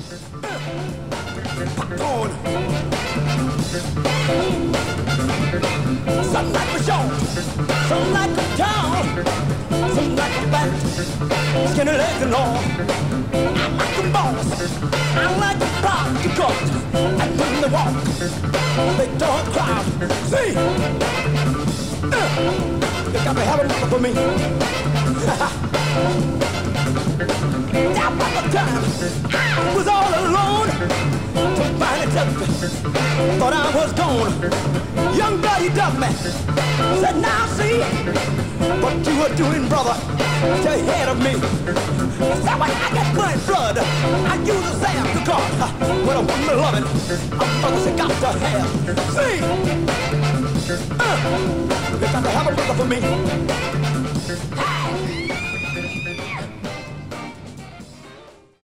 Popcorn. Some like a short, some like a tall, some like a fat, skinny legs and all. I like them balls, I like the proud to cut, and when they walk, they don't crowd. See, they got me having looking for me. That was the time I was all alone. To finally took me, thought I was gone. Young buddy ducked me, said, now see what you were doing, brother, to ahead of me. Said, when I get burnt blood, I use a Sam to guard. When a woman loving, a brother she got to have. See, they got to have a brother for me.